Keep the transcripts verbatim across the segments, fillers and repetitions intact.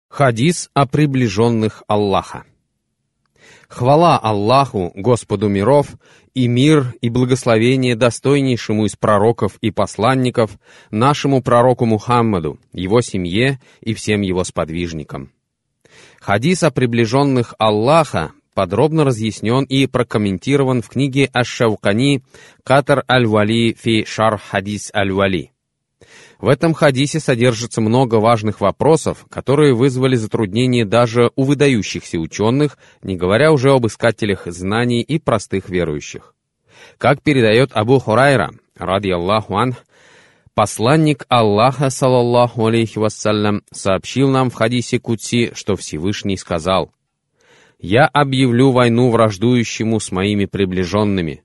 Хадис о приближенных Аллаха. Хвала Аллаху, Господу миров, и мир и благословение достойнейшему из пророков и посланников, нашему пророку Мухаммаду, его семье и всем его сподвижникам. Хадис о приближенных Аллаха подробно разъяснен и прокомментирован в книге Аш-Шаукани «Катар аль-Вали фи шарх хадис аль-Вали». В этом хадисе содержится много важных вопросов, которые вызвали затруднения даже у выдающихся ученых, не говоря уже об искателях знаний и простых верующих. Как передает Абу Хурайра, ради Аллаху анх, посланник Аллаха, саллаллаху алейхи вассалям, сообщил нам в хадисе Кудси, что Всевышний сказал: «Я объявлю войну враждующему с моими приближенными.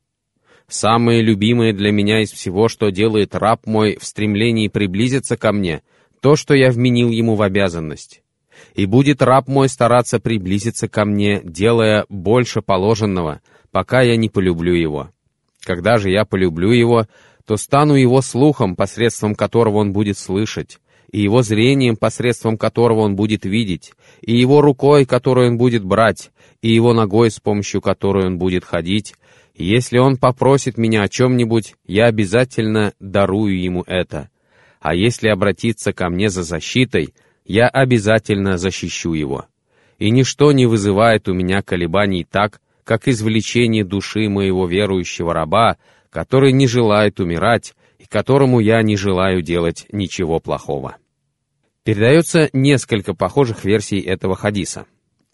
Самое любимое для меня из всего, что делает раб мой в стремлении приблизиться ко мне, то, что я вменил ему в обязанность. И будет раб мой стараться приблизиться ко мне, делая больше положенного, пока я не полюблю его. Когда же я полюблю его, то стану его слухом, посредством которого он будет слышать, и его зрением, посредством которого он будет видеть, и его рукой, которую он будет брать, и его ногой, с помощью которой он будет ходить. И если он попросит меня о чем-нибудь, я обязательно дарую ему это. А если обратиться ко мне за защитой, я обязательно защищу его. И ничто не вызывает у меня колебаний так, как извлечение души моего верующего раба, который не желает умирать и которому я не желаю делать ничего плохого». Передается несколько похожих версий этого хадиса.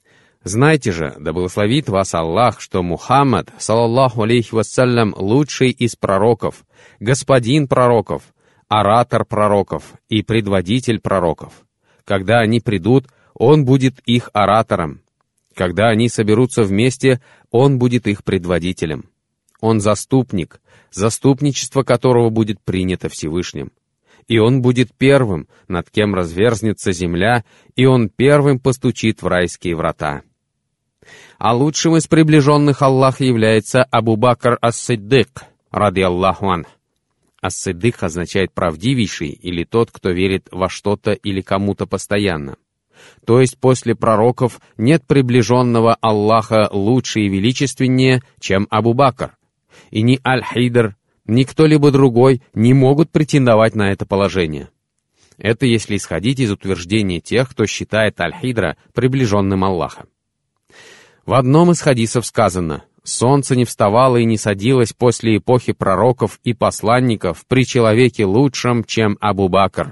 Знайте же, да благословит вас Аллах, что Мухаммад, саллаллаху алейхи вассалям, лучший из пророков, господин пророков, оратор пророков и предводитель пророков. Когда они придут, он будет их оратором. Когда они соберутся вместе, он будет их предводителем. Он заступник, заступничество которого будет принято Всевышним. И он будет первым, над кем разверзнется земля, и он первым постучит в райские врата. А лучшим из приближенных Аллаха является Абу Бакр ас-Сиддик, ради Аллаху анх. Ас-Сиддик означает правдивейший или тот, кто верит во что-то или кому-то постоянно. То есть после пророков нет приближенного Аллаха лучше и величественнее, чем Абу Бакр. И ни Аль-Хидр, ни кто-либо другой не могут претендовать на это положение. Это если исходить из утверждения тех, кто считает Аль-Хидра приближенным Аллаха. В одном из хадисов сказано: «Солнце не вставало и не садилось после эпохи пророков и посланников при человеке лучшем, чем Абу Бакр».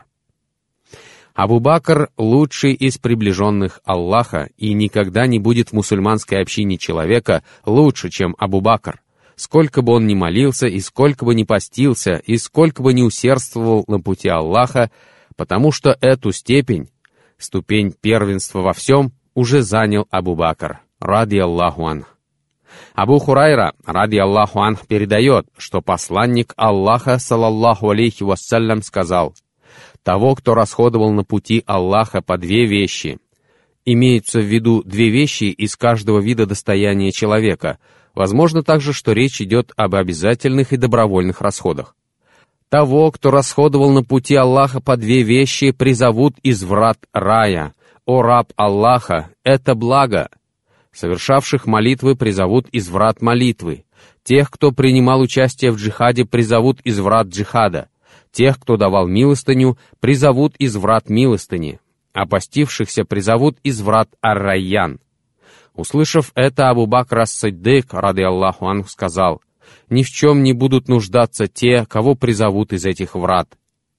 Абу Бакр — лучший из приближенных Аллаха, и никогда не будет в мусульманской общине человека лучше, чем Абу Бакр. Сколько бы он ни молился, и сколько бы ни постился, и сколько бы ни усердствовал на пути Аллаха, потому что эту степень, ступень первенства во всем, уже занял Абу Бакр, ради Аллаху анх. Абу Хурайра, ради Аллаху анх, передает, что посланник Аллаха, саллаллаху алейхи вассалям, сказал: «Того, кто расходовал на пути Аллаха по две вещи». Имеются в виду две вещи из каждого вида достояния человека. Возможно также, что речь идет об обязательных и добровольных расходах. Того, кто расходовал на пути Аллаха по две вещи, призовут из врат рая. О раб Аллаха, это благо. Совершавших молитвы призовут из врат молитвы. Тех, кто принимал участие в джихаде, призовут из врат джихада. Тех, кто давал милостыню, призовут из врат милостыни. А постившихся призовут из врат ар-Райян. Услышав это, Абу Бакр ас-Сиддик, ради Аллаху анху, сказал: «Ни в чем не будут нуждаться те, кого призовут из этих врат.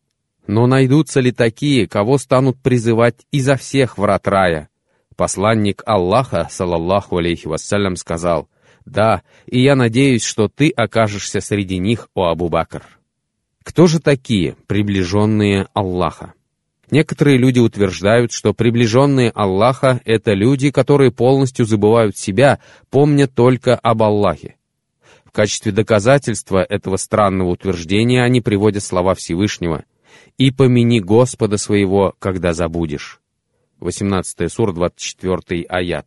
Но найдутся ли такие, кого станут призывать изо всех врат рая?» Посланник Аллаха, саллаллаху алейхи вассалям, сказал: «Да, и я надеюсь, что ты окажешься среди них, о Абу Бакр». Кто же такие приближенные Аллаха? Некоторые люди утверждают, что приближенные Аллаха — это люди, которые полностью забывают себя, помня только об Аллахе. В качестве доказательства этого странного утверждения они приводят слова Всевышнего: «И помяни Господа своего, когда забудешь». восемнадцатая сура, двадцать четвёртый аят.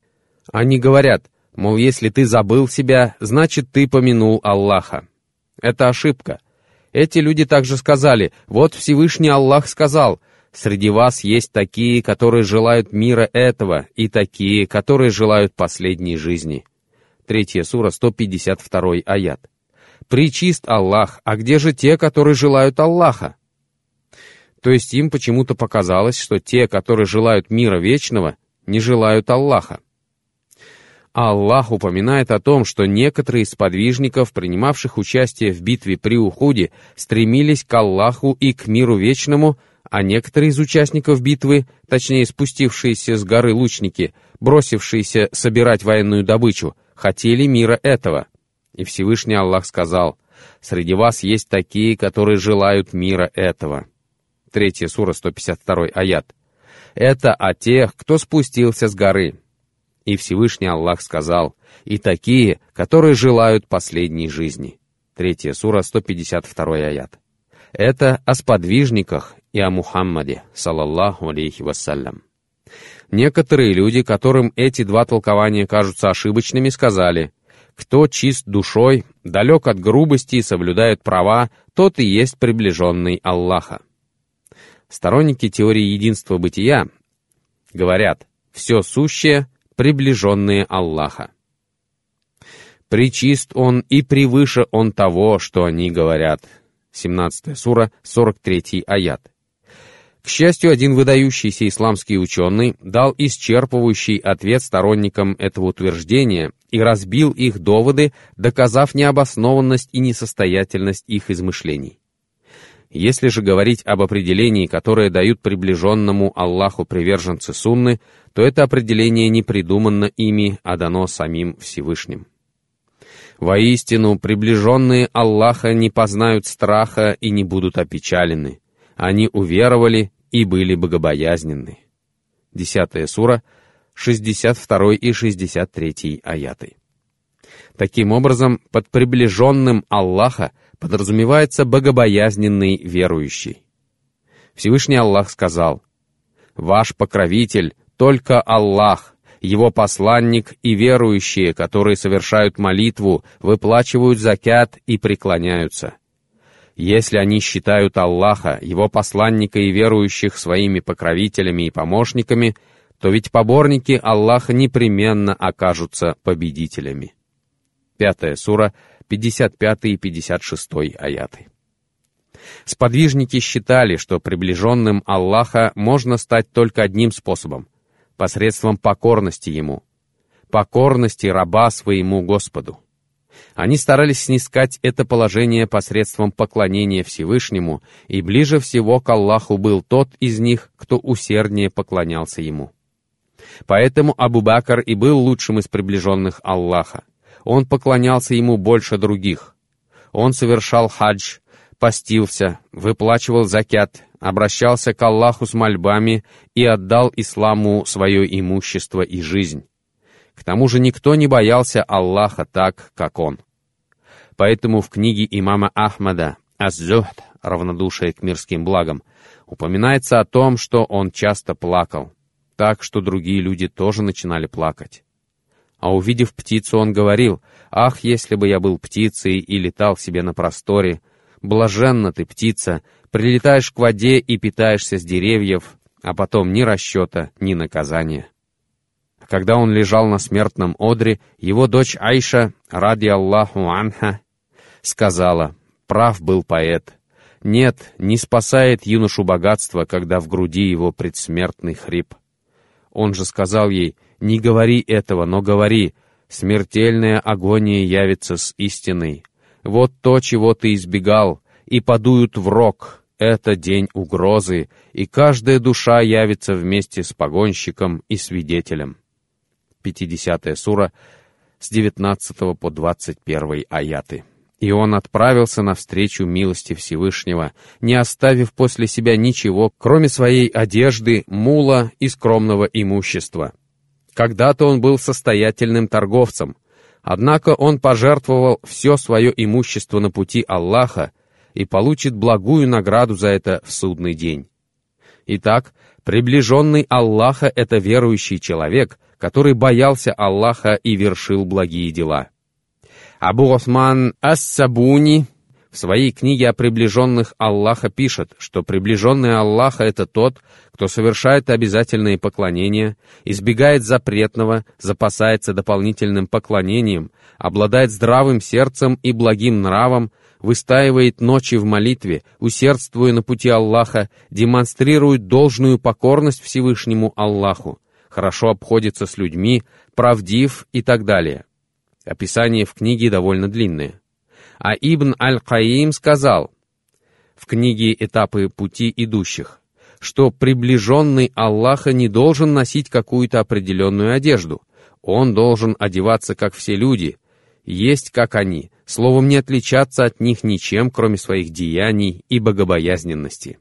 Они говорят, мол, если ты забыл себя, значит ты помянул Аллаха. Это ошибка. Эти люди также сказали: вот Всевышний Аллах сказал: Среди вас есть такие, которые желают мира этого, и такие, которые желают последней жизни. Третья сура, сто пятьдесят второй аят. Пречист Аллах, а где же те, которые желают Аллаха? То есть им почему-то показалось, что те, которые желают мира вечного, не желают Аллаха. А Аллах упоминает о том, что некоторые из подвижников, принимавших участие в битве при Ухуде, стремились к Аллаху и к миру вечному, а некоторые из участников битвы, точнее спустившиеся с горы лучники, бросившиеся собирать военную добычу, хотели мира этого. И Всевышний Аллах сказал: «Среди вас есть такие, которые желают мира этого». Третья сура, сто пятьдесят второй аят. Это о тех, кто спустился с горы. И Всевышний Аллах сказал: «И такие, которые желают последней жизни». Третья сура, сто пятьдесят второй аят. Это о сподвижниках и о Мухаммаде, салаллаху алейхи вассалям. Некоторые люди, которым эти два толкования кажутся ошибочными, сказали: «Кто чист душой, далек от грубости и соблюдает права, тот и есть приближенный Аллаха». Сторонники теории единства бытия говорят: «Все сущее — приближенные Аллаха». «Пречист Он и превыше Он того, что они говорят». семнадцатая сура, сорок третий аят. К счастью, один выдающийся исламский ученый дал исчерпывающий ответ сторонникам этого утверждения и разбил их доводы, доказав необоснованность и несостоятельность их измышлений. Если же говорить об определении, которое дают приближенному Аллаху приверженцы сунны, то это определение не придумано ими, а дано самим Всевышним. «Воистину, приближенные Аллаха не познают страха и не будут опечалены. Они уверовали и были богобоязненны». Десятая сура, шестьдесят второй и шестьдесят третий аяты. Таким образом, под приближенным Аллаха подразумевается богобоязненный верующий. Всевышний Аллах сказал: «Ваш покровитель — только Аллах, Его посланник и верующие, которые совершают молитву, выплачивают закят и преклоняются. Если они считают Аллаха, Его посланника и верующих своими покровителями и помощниками, то ведь поборники Аллаха непременно окажутся победителями». Пятая сура, пятьдесят пятый и пятьдесят шестой аяты. Сподвижники считали, что приближенным Аллаха можно стать только одним способом — посредством покорности Ему, покорности раба своему Господу. Они старались снискать это положение посредством поклонения Всевышнему, и ближе всего к Аллаху был тот из них, кто усерднее поклонялся Ему. Поэтому Абу Бакр и был лучшим из приближенных Аллаха. Он поклонялся Ему больше других. Он совершал хадж, постился, выплачивал закят, обращался к Аллаху с мольбами и отдал исламу свое имущество и жизнь. К тому же никто не боялся Аллаха так, как он. Поэтому в книге имама Ахмада «Аз-Зухд» «Равнодушие к мирским благам» упоминается о том, что он часто плакал, так что другие люди тоже начинали плакать. А увидев птицу, он говорил: «Ах, если бы я был птицей и летал себе на просторе! Блаженна ты, птица, прилетаешь к воде и питаешься с деревьев, а потом ни расчета, ни наказания». Когда он лежал на смертном одре, его дочь Айша, ради Аллаху анха, сказала: «Прав был поэт. Нет, не спасает юношу богатство, когда в груди его предсмертный хрип». Он же сказал ей: «Не говори этого, но говори, смертельная агония явится с истиной. Вот то, чего ты избегал, и подуют в рог. Это день угрозы, и каждая душа явится вместе с погонщиком и свидетелем». пятидесятая сура, с девятнадцатого по двадцать первый аяты. «И он отправился навстречу милости Всевышнего, не оставив после себя ничего, кроме своей одежды, мула и скромного имущества. Когда-то он был состоятельным торговцем, однако он пожертвовал все свое имущество на пути Аллаха и получит благую награду за это в судный день. Итак, приближенный Аллаха — это верующий человек, который боялся Аллаха и вершил благие дела. Абу Осман Ас-Сабуни В своей книге о приближенных Аллаха пишет, что приближенный Аллаха — это тот, кто совершает обязательные поклонения, избегает запретного, запасается дополнительным поклонением, обладает здравым сердцем и благим нравом, выстаивает ночи в молитве, усердствуя на пути Аллаха, демонстрирует должную покорность Всевышнему Аллаху, хорошо обходится с людьми, правдив и так далее. Описание в книге довольно длинное. А Ибн Аль-Каим сказал в книге «Этапы пути идущих», что приближенный Аллаха не должен носить какую-то определенную одежду. Он должен одеваться, как все люди, есть, как они, словом, не отличаться от них ничем, кроме своих деяний и богобоязненности.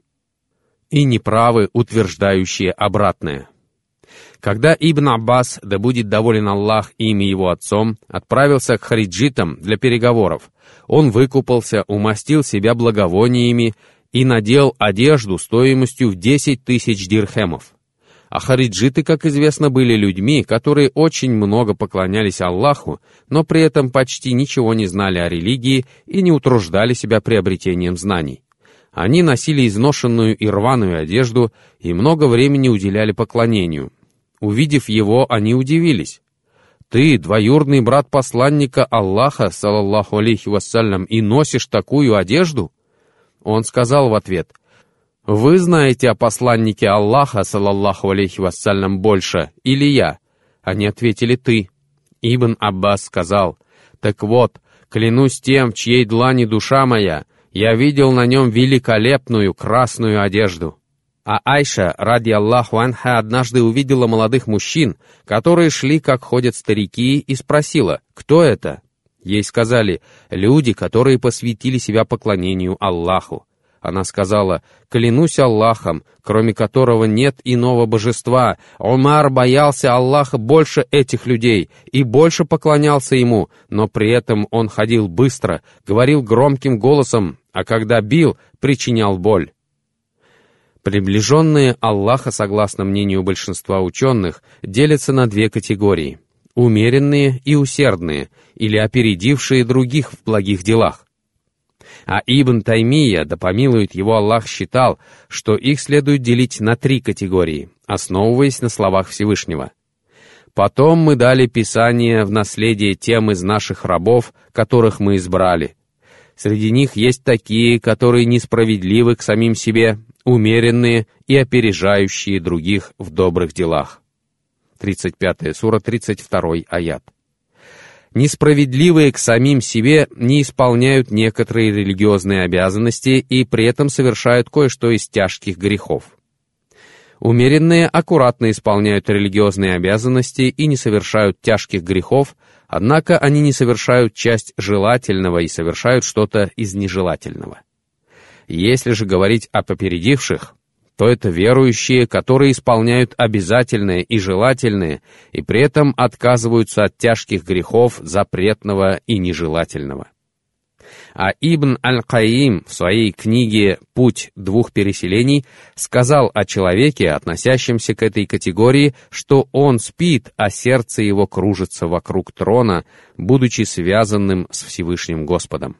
И неправы, утверждающие обратное. Когда Ибн Аббас, да будет доволен Аллах им и его отцом, отправился к хариджитам для переговоров, он выкупался, умастил себя благовониями и надел одежду стоимостью в десять тысяч дирхемов. А хариджиты, как известно, были людьми, которые очень много поклонялись Аллаху, но при этом почти ничего не знали о религии и не утруждали себя приобретением знаний. Они носили изношенную и рваную одежду и много времени уделяли поклонению. Увидев его, они удивились. «Ты, двоюродный брат посланника Аллаха, саллаллаху алейхи вассалям, и носишь такую одежду?» Он сказал в ответ: «Вы знаете о посланнике Аллаха, саллаллаху алейхи вассалям, больше, или я?» Они ответили: «Ты». Ибн Аббас сказал: «Так вот, клянусь тем, в чьей длани душа моя, я видел на нем великолепную красную одежду». А Айша, ради Аллаху анха, однажды увидела молодых мужчин, которые шли, как ходят старики, и спросила: «Кто это?» Ей сказали: «Люди, которые посвятили себя поклонению Аллаху». Она сказала: «Клянусь Аллахом, кроме которого нет иного божества, Умар боялся Аллаха больше этих людей и больше поклонялся ему, но при этом он ходил быстро, говорил громким голосом, а когда бил, причинял боль». Приближенные Аллаха, согласно мнению большинства ученых, делятся на две категории — умеренные и усердные, или опередившие других в благих делах. А Ибн Таймия, да помилует его Аллах, считал, что их следует делить на три категории, основываясь на словах Всевышнего. «Потом мы дали Писание в наследие тем из наших рабов, которых мы избрали. Среди них есть такие, которые несправедливы к самим себе, умеренные и опережающие других в добрых делах». тридцать пятая сура, тридцать второй аят. Несправедливые к самим себе не исполняют некоторые религиозные обязанности и при этом совершают кое-что из тяжких грехов. Умеренные аккуратно исполняют религиозные обязанности и не совершают тяжких грехов, однако они не совершают часть желательного и совершают что-то из нежелательного. Если же говорить о попередивших, то это верующие, которые исполняют обязательное и желательное, и при этом отказываются от тяжких грехов, запретного и нежелательного. А Ибн Аль-Каим в своей книге «Путь двух переселений» сказал о человеке, относящемся к этой категории, что он спит, а сердце его кружится вокруг трона, будучи связанным с Всевышним Господом.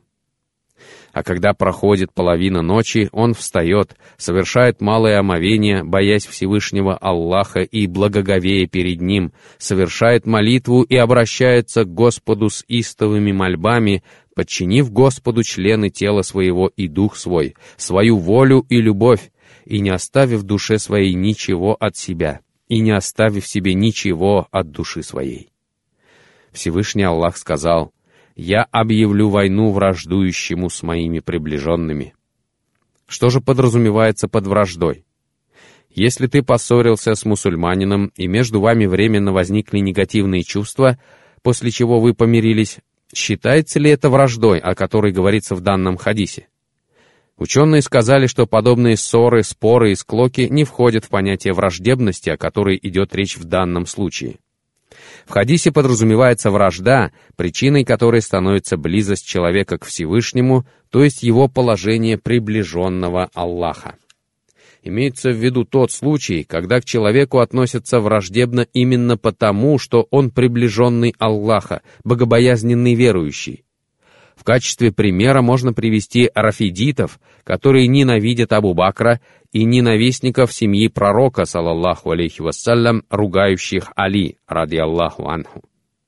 А когда проходит половина ночи, он встает, совершает малое омовение, боясь Всевышнего Аллаха и благоговея перед Ним, совершает молитву и обращается к Господу с истовыми мольбами, подчинив Господу члены тела своего и дух свой, свою волю и любовь, и не оставив душе своей ничего от себя, и не оставив себе ничего от души своей. Всевышний Аллах сказал: «Я объявлю войну враждующему с моими приближенными». Что же подразумевается под враждой? Если ты поссорился с мусульманином, и между вами временно возникли негативные чувства, после чего вы помирились, считается ли это враждой, о которой говорится в данном хадисе? Ученые сказали, что подобные ссоры, споры и склоки не входят в понятие враждебности, о которой идет речь в данном случае. В хадисе подразумевается вражда, причиной которой становится близость человека к Всевышнему, то есть его положение приближенного Аллаха. Имеется в виду тот случай, когда к человеку относятся враждебно именно потому, что он приближенный Аллаха, богобоязненный верующий. В качестве примера можно привести рафидитов, которые ненавидят Абу Бакра, и ненавистников семьи пророка, саллаллаху алейхи вассалям, ругающих Али, ради Аллаху анху.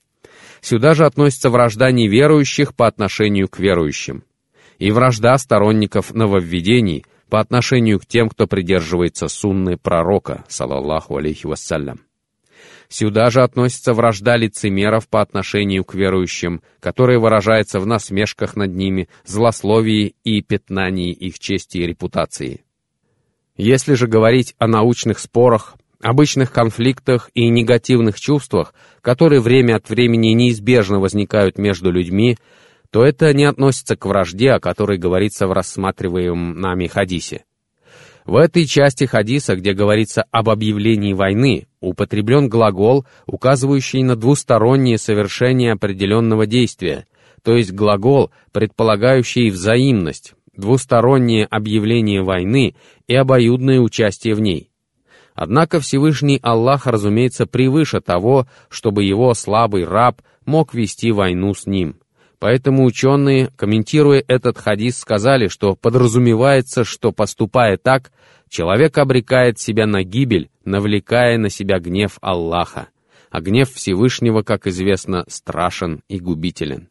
Сюда же относится вражда неверующих по отношению к верующим, и вражда сторонников нововведений по отношению к тем, кто придерживается сунны пророка, саллаллаху алейхи вассалям. Сюда же относится вражда лицемеров по отношению к верующим, которая выражается в насмешках над ними, злословии и пятнании их чести и репутации. Если же говорить о научных спорах, обычных конфликтах и негативных чувствах, которые время от времени неизбежно возникают между людьми, то это не относится к вражде, о которой говорится в рассматриваемом нами хадисе. В этой части хадиса, где говорится об объявлении войны, употреблен глагол, указывающий на двустороннее совершение определенного действия, то есть глагол, предполагающий взаимность, двустороннее объявление войны и обоюдное участие в ней. Однако Всевышний Аллах, разумеется, превыше того, чтобы его слабый раб мог вести войну с ним. Поэтому ученые, комментируя этот хадис, сказали, что подразумевается, что, поступая так, человек обрекает себя на гибель, навлекая на себя гнев Аллаха. А гнев Всевышнего, как известно, страшен и губителен.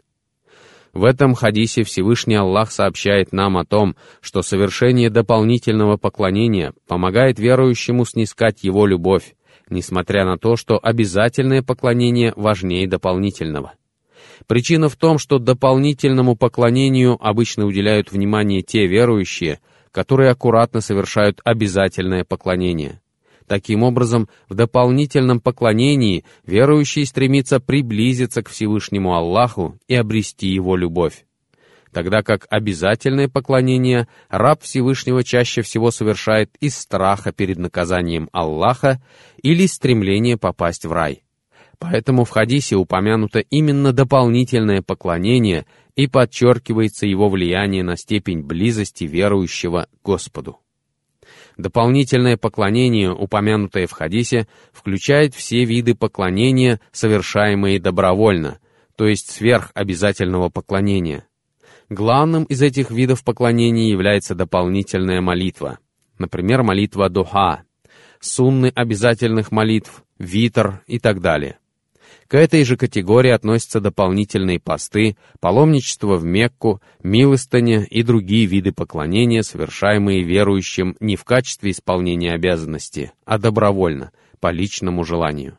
В этом хадисе Всевышний Аллах сообщает нам о том, что совершение дополнительного поклонения помогает верующему снискать его любовь, несмотря на то, что обязательное поклонение важнее дополнительного. Причина в том, что дополнительному поклонению обычно уделяют внимание те верующие, которые аккуратно совершают обязательное поклонение. Таким образом, в дополнительном поклонении верующий стремится приблизиться к Всевышнему Аллаху и обрести его любовь, тогда как обязательное поклонение раб Всевышнего чаще всего совершает из страха перед наказанием Аллаха или стремления попасть в рай. Поэтому в хадисе упомянуто именно дополнительное поклонение и подчеркивается его влияние на степень близости верующего к Господу. Дополнительное поклонение, упомянутое в хадисе, включает все виды поклонения, совершаемые добровольно, то есть сверх обязательного поклонения. Главным из этих видов поклонения является дополнительная молитва, например, молитва духа, сунны обязательных молитв, витр и так далее. К этой же категории относятся дополнительные посты, паломничество в Мекку, милостыня и другие виды поклонения, совершаемые верующим не в качестве исполнения обязанности, а добровольно, по личному желанию.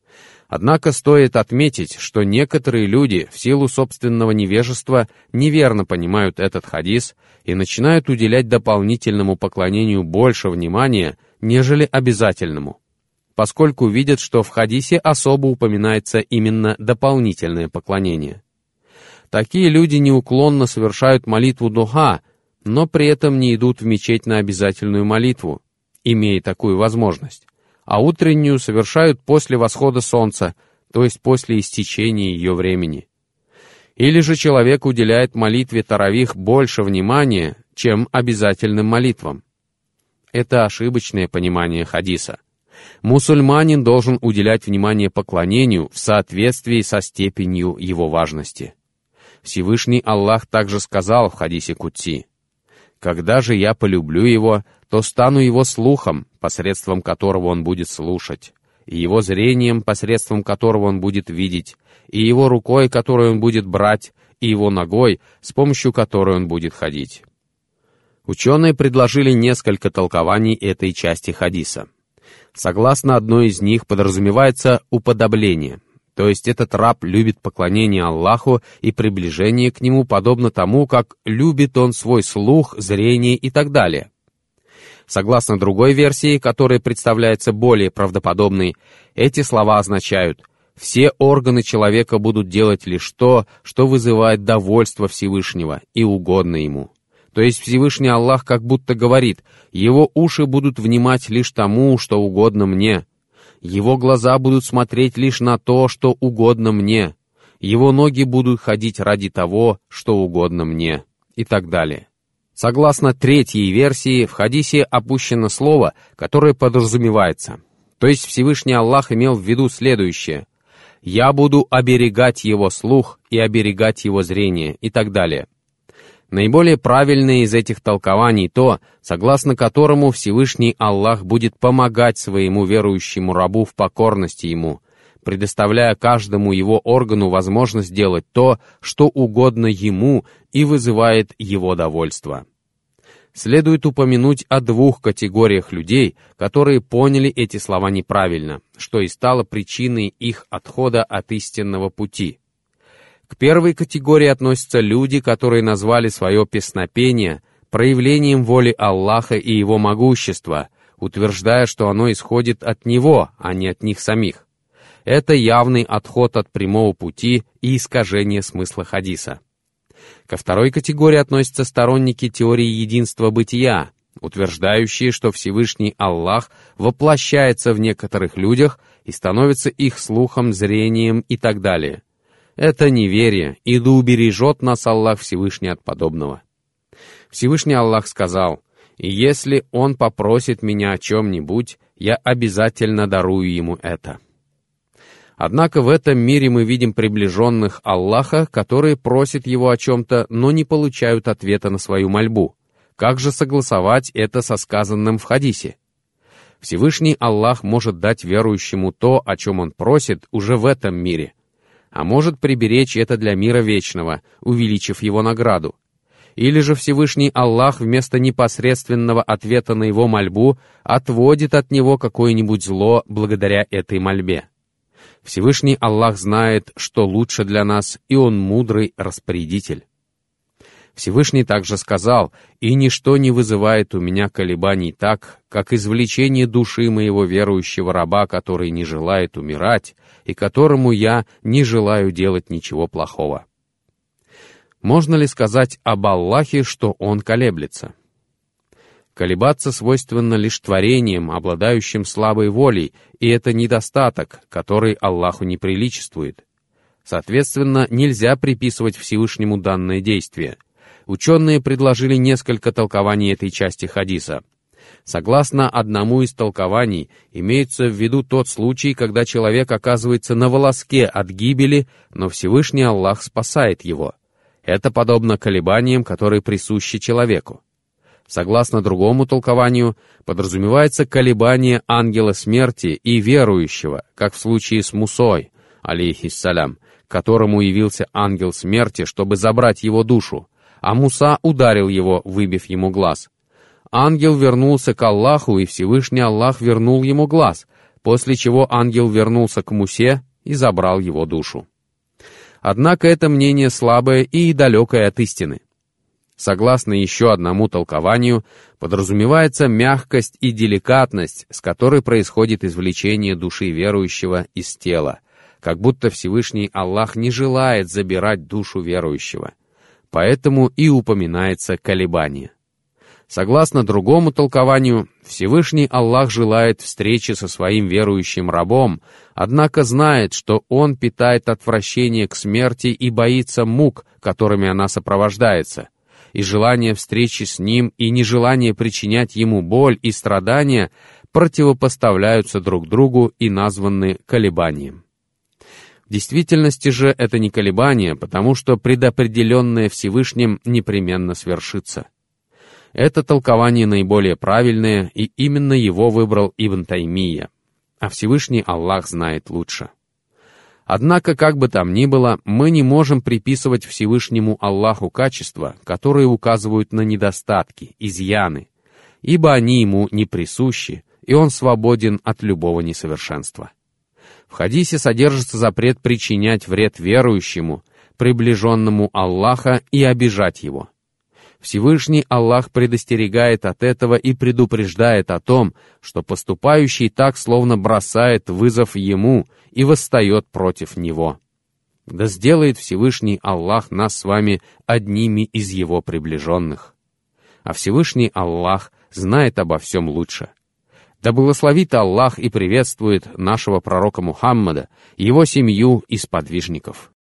Однако стоит отметить, что некоторые люди в силу собственного невежества неверно понимают этот хадис и начинают уделять дополнительному поклонению больше внимания, нежели обязательному, поскольку видят, что в хадисе особо упоминается именно дополнительное поклонение. Такие люди неуклонно совершают молитву духа, но при этом не идут в мечеть на обязательную молитву, имея такую возможность, а утреннюю совершают после восхода солнца, то есть после истечения ее времени. Или же человек уделяет молитве таравих больше внимания, чем обязательным молитвам. Это ошибочное понимание хадиса. Мусульманин должен уделять внимание поклонению в соответствии со степенью его важности. Всевышний Аллах также сказал в хадисе Кудси: «Когда же я полюблю его, то стану его слухом, посредством которого он будет слушать, и его зрением, посредством которого он будет видеть, и его рукой, которую он будет брать, и его ногой, с помощью которой он будет ходить». Ученые предложили несколько толкований этой части хадиса. Согласно одной из них, подразумевается уподобление, то есть этот раб любит поклонение Аллаху и приближение к Нему подобно тому, как любит он свой слух, зрение и так далее. Согласно другой версии, которая представляется более правдоподобной, эти слова означают: все органы человека будут делать лишь то, что вызывает довольство Всевышнего и угодно Ему. То есть Всевышний Аллах как будто говорит: его уши будут внимать лишь тому, что угодно мне, его глаза будут смотреть лишь на то, что угодно мне, его ноги будут ходить ради того, что угодно мне, и так далее. Согласно третьей версии, в хадисе опущено слово, которое подразумевается. То есть Всевышний Аллах имел в виду следующее: «Я буду оберегать его слух и оберегать его зрение» и так далее. Наиболее правильное из этих толкований то, согласно которому Всевышний Аллах будет помогать своему верующему рабу в покорности ему, предоставляя каждому его органу возможность делать то, что угодно ему и вызывает его довольство. Следует упомянуть о двух категориях людей, которые поняли эти слова неправильно, что и стало причиной их отхода от истинного пути. К первой категории относятся люди, которые назвали свое песнопение проявлением воли Аллаха и Его могущества, утверждая, что оно исходит от Него, а не от них самих. Это явный отход от прямого пути и искажение смысла хадиса. Ко второй категории относятся сторонники теории единства бытия, утверждающие, что Всевышний Аллах воплощается в некоторых людях и становится их слухом, зрением и так далее. Это неверие, и да убережет нас Аллах Всевышний от подобного. Всевышний Аллах сказал: «И если он попросит меня о чем-нибудь, я обязательно дарую ему это». Однако в этом мире мы видим приближенных Аллаха, которые просят его о чем-то, но не получают ответа на свою мольбу. Как же согласовать это со сказанным в хадисе? Всевышний Аллах может дать верующему то, о чем он просит, уже в этом мире, а может приберечь это для мира вечного, увеличив его награду. Или же Всевышний Аллах вместо непосредственного ответа на его мольбу отводит от него какое-нибудь зло благодаря этой мольбе. Всевышний Аллах знает, что лучше для нас, и Он мудрый распорядитель. Всевышний также сказал: «И ничто не вызывает у меня колебаний так, как извлечение души моего верующего раба, который не желает умирать, и которому я не желаю делать ничего плохого». Можно ли сказать об Аллахе, что Он колеблется? Колебаться свойственно лишь творениям, обладающим слабой волей, и это недостаток, который Аллаху не приличествует. Соответственно, нельзя приписывать Всевышнему данное действие. Ученые предложили несколько толкований этой части хадиса. Согласно одному из толкований, имеется в виду тот случай, когда человек оказывается на волоске от гибели, но Всевышний Аллах спасает его. Это подобно колебаниям, которые присущи человеку. Согласно другому толкованию, подразумевается колебание ангела смерти и верующего, как в случае с Мусой, алейхиссалям, к которому явился ангел смерти, чтобы забрать его душу, а Муса ударил его, выбив ему глаз. Ангел вернулся к Аллаху, и Всевышний Аллах вернул ему глаз, после чего ангел вернулся к Мусе и забрал его душу. Однако это мнение слабое и далекое от истины. Согласно еще одному толкованию, подразумевается мягкость и деликатность, с которой происходит извлечение души верующего из тела, как будто Всевышний Аллах не желает забирать душу верующего. Поэтому и упоминается колебание. Согласно другому толкованию, Всевышний Аллах желает встречи со своим верующим рабом, однако знает, что он питает отвращение к смерти и боится мук, которыми она сопровождается, и желание встречи с ним и нежелание причинять ему боль и страдания противопоставляются друг другу и названы колебанием. В действительности же это не колебание, потому что предопределенное Всевышним непременно свершится. Это толкование наиболее правильное, и именно его выбрал Ибн Таймия, а Всевышний Аллах знает лучше. Однако, как бы там ни было, мы не можем приписывать Всевышнему Аллаху качества, которые указывают на недостатки, изъяны, ибо они ему не присущи, и он свободен от любого несовершенства. В хадисе содержится запрет причинять вред верующему, приближенному Аллаха, и обижать его. Всевышний Аллах предостерегает от этого и предупреждает о том, что поступающий так словно бросает вызов ему и восстает против него. Да сделает Всевышний Аллах нас с вами одними из его приближенных. А Всевышний Аллах знает обо всем лучше. Да благословит Аллах и приветствует нашего пророка Мухаммада, его семью и сподвижников.